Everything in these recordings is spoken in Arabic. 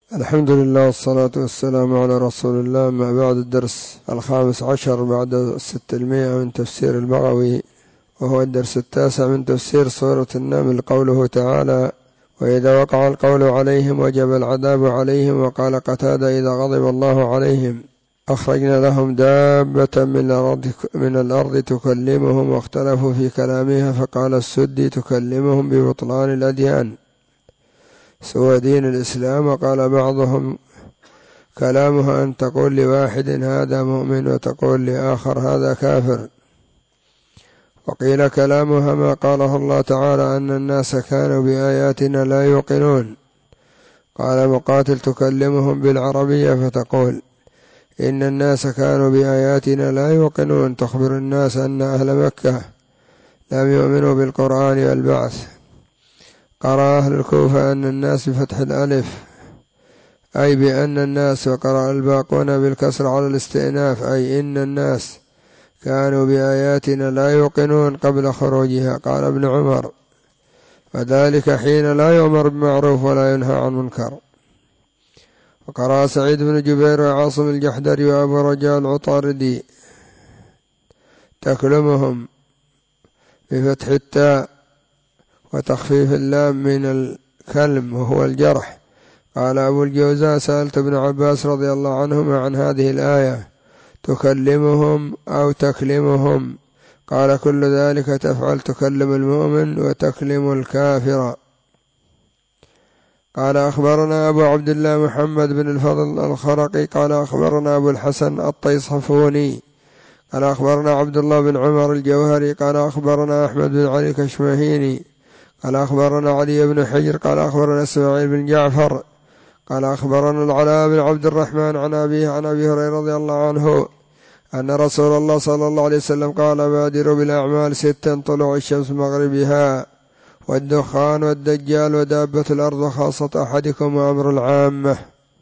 الحمد لله والصلاة والسلام على رسول الله. ما بعد الدرس 15 بعد 600 من تفسير البغوي، وهو الدرس 9 من تفسير سورة النمل. قوله تعالى: وإذا وقع القول عليهم وجب العذاب عليهم. وقال قتادة: إذا غضب الله عليهم أخرجنا لهم دابة من الأرض تكلمهم، واختلفوا في كلامها. فقال السدي: تكلمهم ببطلان الأديان سوى دين الإسلام. وقال بعضهم: كلامها أن تقول لواحد هذا مؤمن وتقول لآخر هذا كافر. وقيل كلامها ما قاله الله تعالى أن الناس كانوا بآياتنا لا يوقنون. قال مقاتل: تكلمهم بالعربية فتقول إن الناس كانوا بآياتنا لا يوقنون، تخبر الناس أن أهل مكة لم يؤمنوا بالقرآن والبعث. قرأ أهل الكوفة أن الناس بفتح الألف أي بأن الناس، وقرأ الباقون بالكسر على الاستئناف أي إن الناس كانوا بآياتنا لا يوقنون قبل خروجها. قال ابن عمر: وذلك حين لا يؤمر بمعروف ولا ينهى عن منكر. وقرأ سعيد بن جبير وعاصم الجحدري وأبو رجاء العطاردي: تكلمهم بفتح التاء وتخفيف اللام من الكلم وهو الجرح. قال أبو الجوزاء: سألت ابن عباس رضي الله عنهما عن هذه الآية: تكلمهم أو تكلمهم؟ قال: كل ذلك تفعل، تكلم المؤمن وتكلم الكافر. قال أخبرنا أبو عبد الله محمد بن الفضل الخرقي قال أخبرنا أبو الحسن الطيصفوني قال أخبرنا عبد الله بن عمر الجوهري قال أخبرنا أحمد بن علي كشمهيني قال أخبرنا علي بن حجر قال أخبرنا إسماعيل بن جعفر قال أخبرنا العلاء بن عبد الرحمن عن أبيه عن أبي هريرة رضي الله عنه أن رسول الله صلى الله عليه وسلم قال: بادروا بالأعمال 6: طلوع الشمس مغربها، والدخان، والدجال، ودابة الأرض، خاصة أحدكم، وأمر العامة.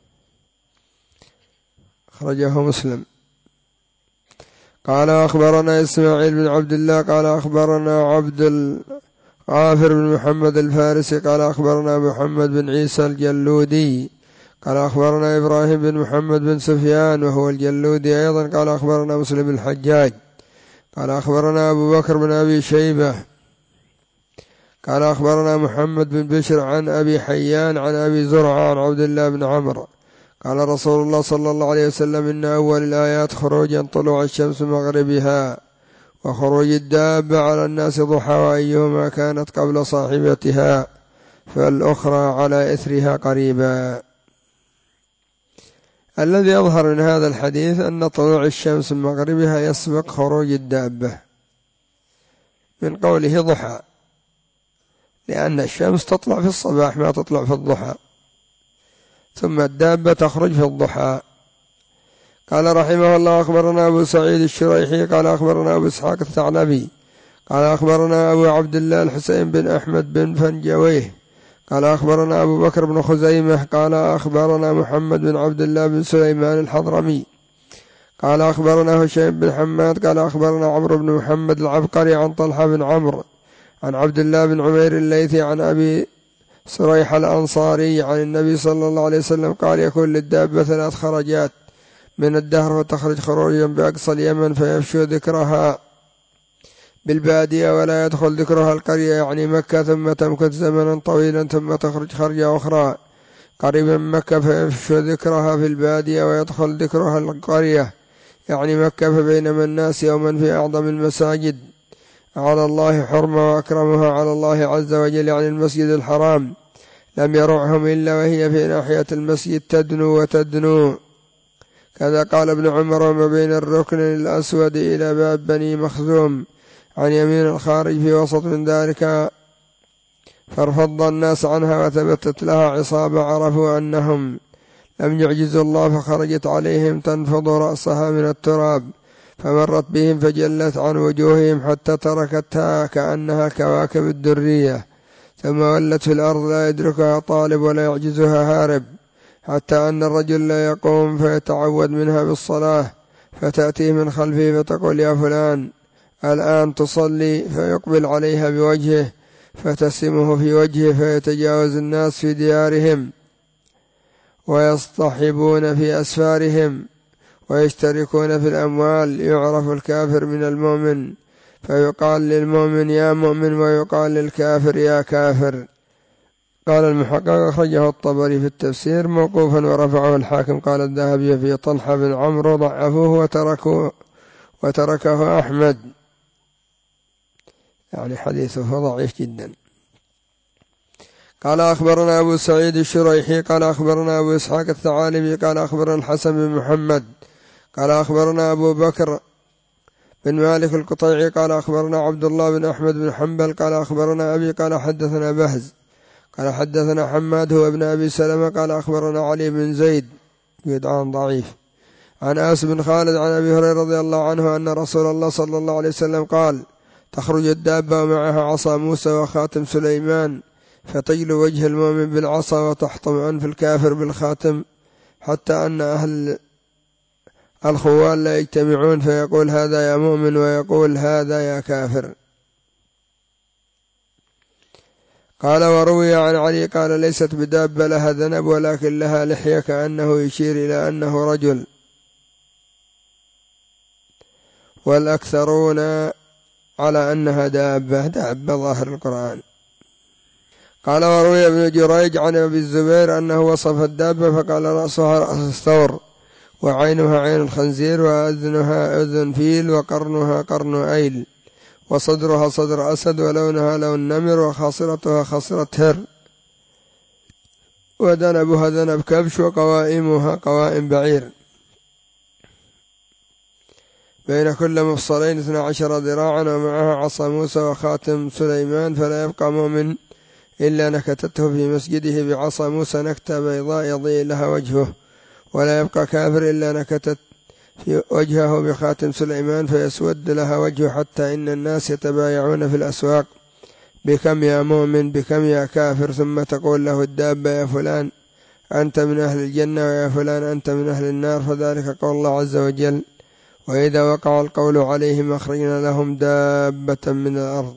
أخرجه مسلم. قال أخبرنا إسماعيل بن عبد الله قال أخبرنا عبد الغافر بن محمد الفارسي قال أخبرنا محمد بن عيسى الجلودي قال أخبرنا إبراهيم بن محمد بن سفيان وهو الجلودي أيضا قال أخبرنا مسلم الحجاج قال أخبرنا أبو بكر بن أبي شيبة قال أخبرنا محمد بن بشر عن أبي حيان عن أبي زرعة عن عبد الله بن عمرو قال رسول الله صلى الله عليه وسلم: إن أول الآيات خروجا طلوع الشمس مغربها، وخروج الدابة على الناس ضحى، وأيهما كانت قبل صاحبتها فالأخرى على إثرها قريبا. الذي يظهر من هذا الحديث أن طلوع الشمس من مغربها يسبق خروج الدابة، من قوله ضحى، لأن الشمس تطلع في الصباح ما تطلع في الضحى، ثم الدابة تخرج في الضحى. قال رحمه الله: أخبرنا أبو سعيد الشريحي قال أخبرنا أبو إسحاق الثعلبي قال أخبرنا أبو عبد الله الحسين بن أحمد بن فنجويه قال أخبرنا أبو بكر بن خزيمة قال أخبرنا محمد بن عبد الله بن سليمان الحضرمي قال أخبرنا هشيم بن حماد قال أخبرنا عمرو بن محمد العبقري عن طلحة بن عمرو عن عبد الله بن عمير الليثي عن أبي سريح الأنصاري عن النبي صلى الله عليه وسلم قال: يكون للدابة 3 خرجات من الدهر، فتخرج خروجا بأقصى اليمن فيفشو ذكرها بالبادية ولا يدخل ذكرها القرية يعني مكة، ثم تمكث زمنا طويلا ثم تخرج خرجة أخرى قريبا من مكة فيفشو ذكرها في البادية ويدخل ذكرها القرية يعني مكة، فبينما الناس يوما في أعظم المساجد على الله حرمة وأكرمها على الله عز وجل يعني المسجد الحرام لم يرعهم إلا وهي في ناحية المسجد تدنو وتدنو. كذا قال ابن عمر: وما بين الركن الأسود إلى باب بني مخزوم عن يمين الخارج في وسط من ذلك، فارفض الناس عنها وثبتت لها عصابة عرفوا أنهم لم يعجزوا الله، فخرجت عليهم تنفض رأسها من التراب، فمرت بهم فجلت عن وجوههم حتى تركتها كأنها كواكب الدرية، ثم ولت في الأرض لا يدركها طالب ولا يعجزها هارب، حتى أن الرجل لا يقوم فيتعود منها بالصلاة، فتأتيه من خلفه فتقول: يا فلان الآن تصلي، فيقبل عليها بوجهه فتسمه في وجهه فيتجاوز الناس في ديارهم ويصطحبون في أسفارهم ويشتركون في الأموال، يعرف الكافر من المؤمن فيقال للمؤمن يا مؤمن ويقال للكافر يا كافر. قال المحقق أخرجه الطبري في التفسير موقوفا ورفعه الحاكم. قال الذهبي في طلحة بن عمرو ضعفوه وتركه أحمد، يعني حديثه ضعيف جدا. قال أخبرنا أبو سعيد الشريحي قال أخبرنا أبو إسحاق الثعالبي قال أخبرنا الحسن بن محمد قال أخبرنا أبو بكر بن مالك القطيعي قال أخبرنا عبد الله بن أحمد بن حنبل قال أخبرنا أبي قال حدثنا بهز قال حدثنا حماد هو ابن أبي سلمة قال أخبرنا علي بن زيد بدعان ضعيف عن أنس بن خالد عن أبي هريرة رضي الله عنه أن رسول الله صلى الله عليه وسلم قال تخرج الدابة ومعها عصا موسى وخاتم سليمان، فتجلو وجه المؤمن بالعصا وتحطم أنف الكافر بالخاتم، حتى أن أهل الخوال لا يجتمعون فيقول هذا يا مؤمن ويقول هذا يا كافر. قال وروي عن علي قال ليست بدابة لها ذنب ولكن لها لحية كأنه يشير إلى أنه رجل، والأكثرون على أنها دابة ظاهر القرآن. قال وروي ابن جريج عن أبي الزبير أنه وصف الدابة فقال رأسها رأس الثور وعينها عين الخنزير وأذنها أذن فيل وقرنها قرن أيل وصدرها صدر أسد ولونها لون نمر وخاصرتها خاصرة هر وذنبها ذنب كبش وقوائمها قوائم بعير، بين كل مفصلين 12 ذراعا ومعها عصا موسى وخاتم سليمان، فلا يبقى مؤمن إلا نكتته في مسجده بعصا موسى نكتة بيضاء يضيء لها وجهه، ولا يبقى كافر إلا نكتت في وجهه بخاتم سليمان فيسود لها وجهه، حتى إن الناس يتبايعون في الأسواق بكم يا مؤمن بكم يا كافر، ثم تقول له الدابة يا فلان أنت من أهل الجنة ويا فلان أنت من أهل النار، فذلك قول الله عز وجل وإذا وقع القول عليهم أخرجنا لهم دابة من الأرض.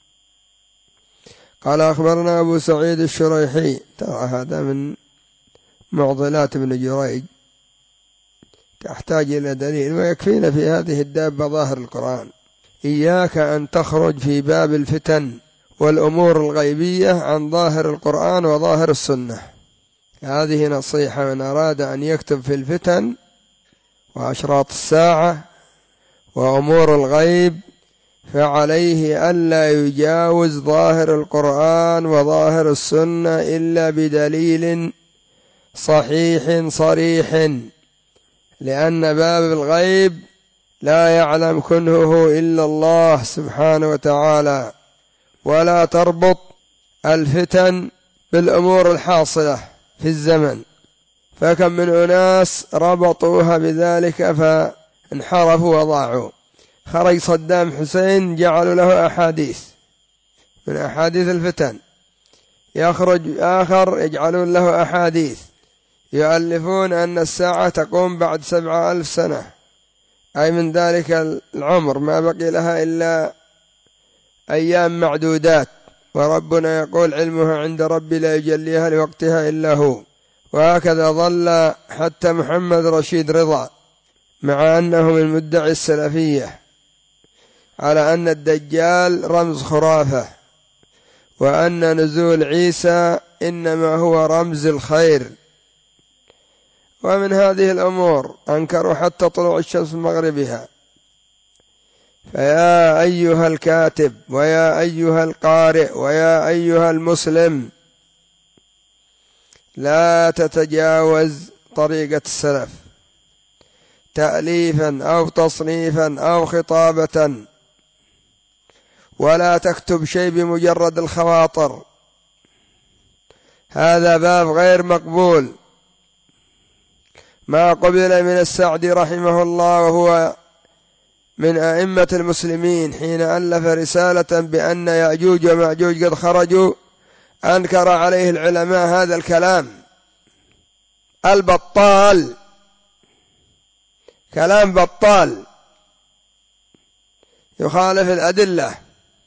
قال أخبرنا أبو سعيد الشريحي، ترى هذا من معضلات ابن جريج تحتاج إلى دليل، ويكفينا في هذه الدابة ظاهر القرآن. إياك أن تخرج في باب الفتن والأمور الغيبية عن ظاهر القرآن وظاهر السنة. هذه نصيحة من أراد أن يكتب في الفتن وأشراط الساعة وأمور الغيب فعليه ألا يجاوز ظاهر القرآن وظاهر السنة إلا بدليل صحيح صريح، لأن باب الغيب لا يعلم كنهه إلا الله سبحانه وتعالى، ولا تربط الفتن بالأمور الحاصلة في الزمن، فكم من أناس ربطوها بذلك فانحرفوا وضاعوا. خرج صدام حسين جعلوا له أحاديث من أحاديث الفتن، يخرج آخر يجعلون له أحاديث يؤلفون أن الساعة تقوم بعد 7,000 سنة، أي من ذلك العمر ما بقي لها إلا أيام معدودات، وربنا يقول علمها عند ربي لا يجليها لوقتها إلا هو. وهكذا ظل حتى محمد رشيد رضا مع أنه من مدعي السلفية على أن الدجال رمز خرافة، وأن نزول عيسى إنما هو رمز الخير. ومن هذه الأمور أنكروا حتى طلوع الشمس من مغربها. فيا أيها الكاتب ويا أيها القارئ ويا أيها المسلم لا تتجاوز طريقة السلف تأليفا أو تصنيفا أو خطابة، ولا تكتب شيء بمجرد الخواطر، هذا باب غير مقبول. ما قبل من السعدي رحمه الله وهو من أئمة المسلمين حين ألف رسالة بأن يأجوج ومأجوج قد خرجوا، أنكر عليه العلماء هذا الكلام البطال، كلام بطال يخالف الأدلة.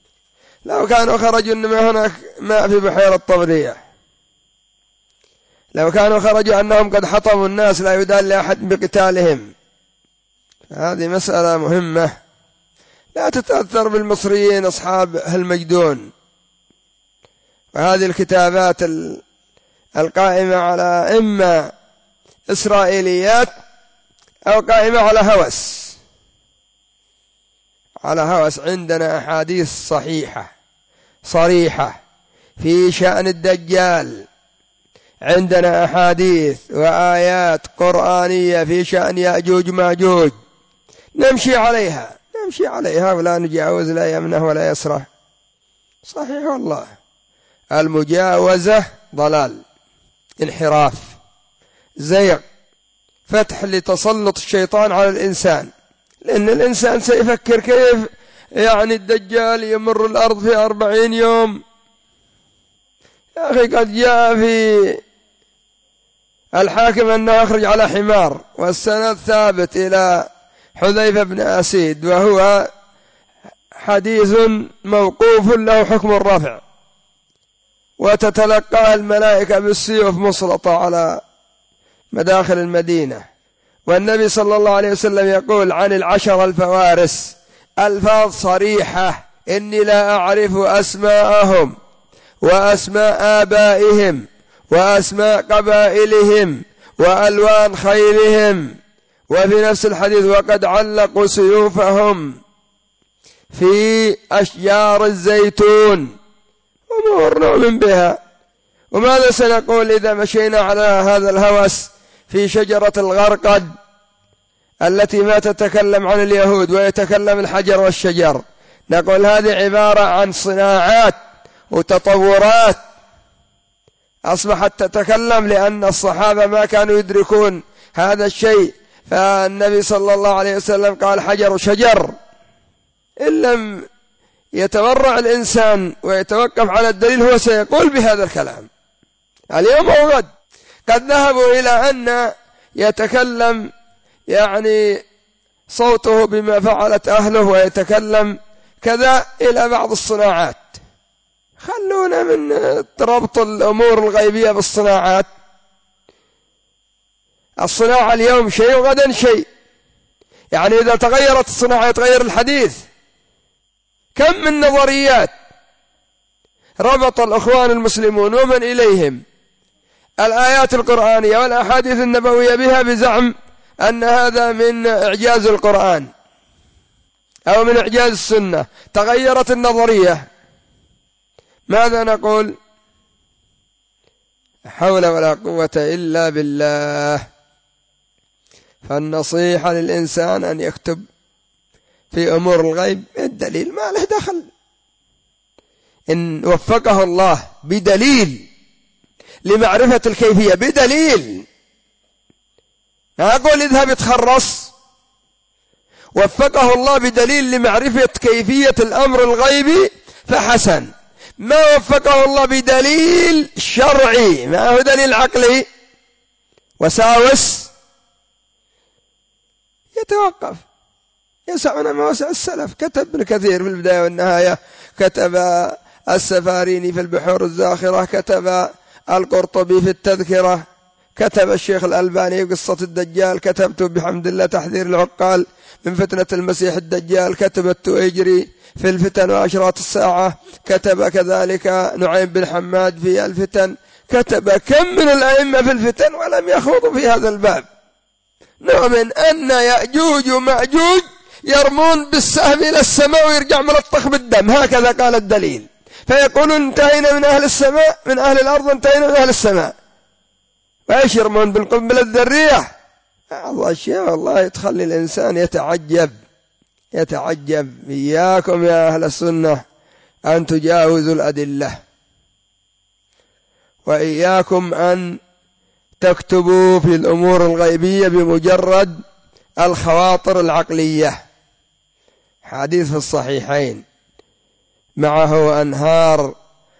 لو كانوا خرجوا إنما هناك ماء في بحيرة طبرية، لو كانوا خرجوا أنهم قد حطموا الناس لا يدال لأحد بقتالهم. هذه مسألة مهمة، لا تتأثر بالمصريين أصحاب المجدون. وهذه الكتابات القائمة على إما إسرائيليات أو قائمة على هوس. عندنا أحاديث صحيحة صريحة في شأن الدجال، عندنا أحاديث وآيات قرآنية في شأن يأجوج ماجوج، نمشي عليها ولا نجاوز لا يمنه ولا يسره. صحيح والله، المجاوزة ضلال، انحراف، زيغ، فتح لتسلط الشيطان على الإنسان، لأن الإنسان سيفكر كيف يعني الدجال يمر الأرض في 40 يوم. يا أخي قد جاء في الحاكم أنه أخرج على حمار، والسند ثابت إلى حذيفة بن أسيد، وهو حديث موقوف له حكم الرفع، وتتلقى الملائكة بالسيوف مسلطة على مداخل المدينة. والنبي صلى الله عليه وسلم يقول عن 10 الفوارس ألفاظ صريحة: إني لا أعرف أسماءهم وأسماء آبائهم وأسماء قبائلهم وألوان خيلهم. وفي نفس الحديث: وقد علقوا سيوفهم في أشجار الزيتون. أمور نؤمن بها. وماذا سنقول إذا مشينا على هذا الهوس في شجرة الغرقد التي ما تتكلم عن اليهود ويتكلم الحجر والشجر؟ نقول هذه عبارة عن صناعات وتطورات أصبحت تتكلم، لأن الصحابة ما كانوا يدركون هذا الشيء. فالنبي صلى الله عليه وسلم قال حجر شجر. إن لم يتورع الإنسان ويتوقف على الدليل هو سيقول بهذا الكلام اليوم أو غد. قد ذهبوا إلى أن يتكلم يعني صوته بما فعلت أهله، ويتكلم كذا إلى بعض الصناعات. خلونا من ربط الأمور الغيبية بالصناعات. الصناعة اليوم شيء وغدا شيء، يعني إذا تغيرت الصناعة يتغير الحديث. كم من نظريات ربط الأخوان المسلمون ومن إليهم الآيات القرآنية والأحاديث النبوية بها بزعم أن هذا من إعجاز القرآن أو من إعجاز السنة. تغيرت النظرية، ماذا نقول؟ حول ولا قوة إلا بالله. فالنصيحة للإنسان أن يكتب في أمور الغيب الدليل ما له دخل. إن وفقه الله بدليل لمعرفة الكيفية، بدليل، ما أقول اذهب اتخرص. وفقه الله بدليل لمعرفة كيفية الأمر الغيبي فحسن. ما وفقه الله بدليل شرعي، ما هو دليل عقلي وساوس، يتوقف. يسعنا ما وسع السلف. كتب ابن كثير في البداية والنهاية، كتب السفاريني في البحور الزاخرة، كتب القرطبي في التذكرة، كتب الشيخ الألباني قصة الدجال، كتبت بحمد الله تحذير العقال من فتنة المسيح الدجال، كتب التويجري في الفتن وأشراط الساعة، كتب كذلك نعيم بن حماد في الفتن، كتب كم من الأئمة في الفتن ولم يخوضوا في هذا الباب. نؤمن أن يأجوج ومأجوج يرمون بالسهم إلى السماء ويرجع ملطخ بالدم، هكذا قال الدليل. فيقولون انتهينا من أهل السماء، من أهل الأرض انتهينا من أهل السماء. وإيش يرمون بالقنبلة الذرية؟ الله أشياء والله تخلي الإنسان يتعجب. إياكم يا أهل السنة أن تجاوزوا الأدلة، وإياكم أن تكتبوا في الأمور الغيبية بمجرد الخواطر العقلية. حديث في الصحيحين معه أنهار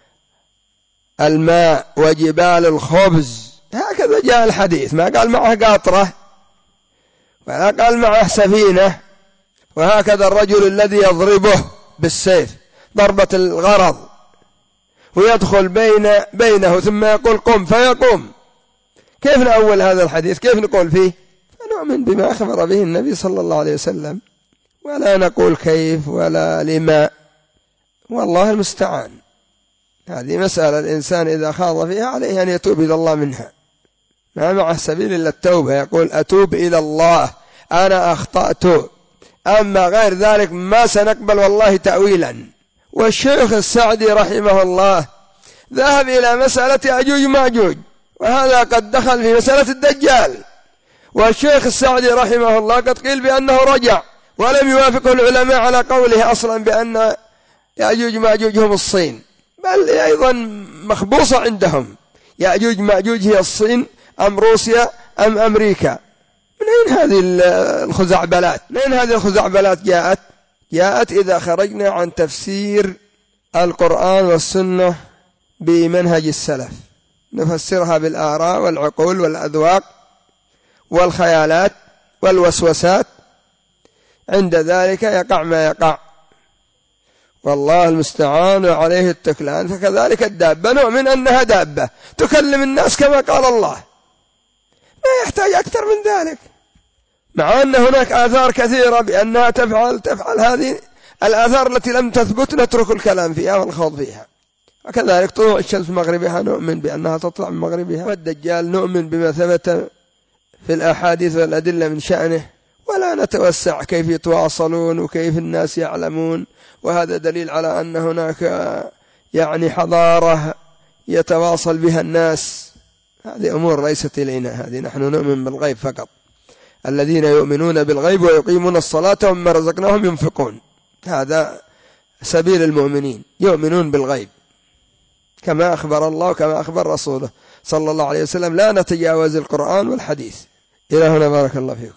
الماء وجبال الخبز، هكذا جاء الحديث، ما قال معه قاطرة ولا قال معه سفينة. وهكذا الرجل الذي يضربه بالسيف ضربة الغرض ويدخل بينه ثم يقول قم فيقوم، كيف نأول هذا الحديث؟ كيف نقول فيه؟ فنؤمن بما أخبر به النبي صلى الله عليه وسلم، ولا نقول كيف ولا لما، والله المستعان. هذه مسألة الإنسان إذا خاض فيها عليه أن يتوب إلى الله منها، ما معه سبيل إلا التوبة، يقول أتوب إلى الله، أنا أخطأت، أما غير ذلك ما سنقبل والله تأويلا. والشيخ السعدي رحمه الله ذهب إلى مسألة يأجوج ماجوج، وهذا قد دخل في مسألة الدجال، والشيخ السعدي رحمه الله قد قيل بأنه رجع، ولم يوافقه العلماء على قوله أصلا بأن يأجوج ماجوج هم الصين، بل أيضا مخبوصة عندهم، يأجوج ماجوج هي الصين أم روسيا أم أمريكا؟ من أين هذه الخزعبلات؟ من أين هذه الخزعبلات جاءت إذا خرجنا عن تفسير القرآن والسنة بمنهج السلف، نفسرها بالآراء والعقول والأذواق والخيالات والوسوسات، عند ذلك يقع ما يقع، والله المستعان وعليه التكلان. فكذلك الدابة نؤمن أنها دابة تكلم الناس كما قال الله، ما يحتاج أكثر من ذلك، مع أن هناك آثار كثيرة بأنها تفعل هذه الآثار التي لم تثبت نترك الكلام فيها والخوض فيها. وكذلك طلوع الشمس من مغربها نؤمن بأنها تطلع من مغربها، والدجال نؤمن بما ثبت في الأحاديث والأدلة من شأنه، ولا نتوسع كيف يتواصلون وكيف الناس يعلمون، وهذا دليل على أن هناك يعني حضارة يتواصل بها الناس. هذه أمور ليست إلينا، هذه نحن نؤمن بالغيب فقط. الذين يؤمنون بالغيب ويقيمون الصلاة ومما رزقناهم ينفقون، هذا سبيل المؤمنين، يؤمنون بالغيب كما أخبر الله وكما أخبر رسوله صلى الله عليه وسلم، لا نتجاوز القرآن والحديث. إلى هنا بارك الله فيكم.